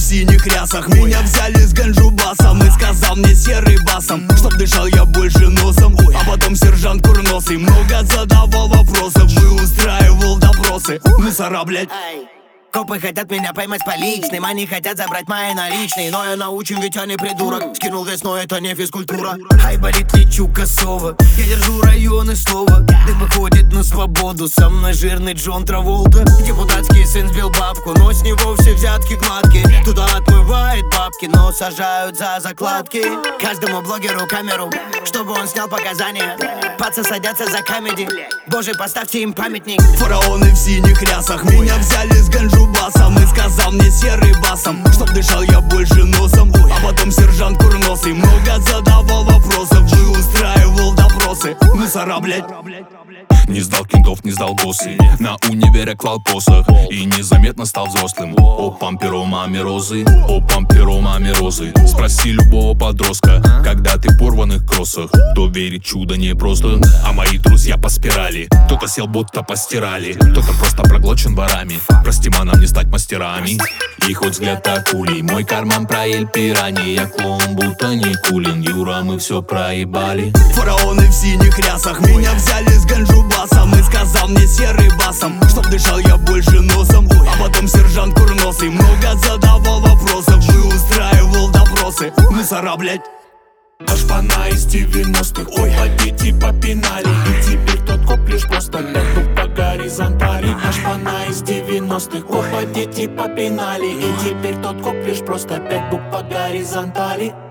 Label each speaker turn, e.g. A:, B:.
A: синих рясах. Меня взяли с ганджубасом и сказал мне серый басом, чтоб дышал я больше носом. А потом сержант курносый много задавал вопросов и устраивал допросы. Мусора, блять.
B: Копы хотят меня поймать поличным, они хотят забрать мои наличные. Но я научим, ведь я не придурок. Скинул вес, но это не физкультура. Ай, болит, лечу косово. Я держу районы слова. Дым выходит на свободу. Со мной жирный Джон Траволта. Депутатский сын сбил бабку, но с него все взятки гладкие. Туда отмывает бабки, но сажают за закладки. Каждому блогеру камеру, чтобы он снял показания. Пацы садятся за камеди. Боже, поставьте им памятник.
A: Фараоны в синих рясах. Меня взяли с ганджубасом и сказал мне серый басом, чтоб дышал я больше носом. А потом сержант курносый много задавал вопросов и устраивал допросы. Мусора, блять.
C: Не сдал кентов, не сдал боссы. На универе клал посох и незаметно стал взрослым. О памперо маме розы, о памперо маме розы. Спроси любого подростка, когда ты в порванных кроссах. Кто верит, чудо непросто, а мои друзья по спирали. Кто-то сел, будто постирали, кто-то просто проглочен ворами. Прости, нам не стать мастерами. И хоть взгляд акулей, мой карман про Эль Пирани. Я клоун, будто не кулин, Юра, мы все проебали.
A: Фараоны в синих рясах. Меня взяли с ганджубасом и сказал мне серый басом, чтоб дышал я больше носом. А потом сержант курносый много задавал вопросов и устраивал допросы. Мусора, блять.
C: Шпана из 90-х, ой, дети попинали. И теперь тот коп лишь просто пяту по горизонтали. Шпана из 90-х, ой, дети попинали. И теперь тот коп лишь просто 5 букв по горизонтали.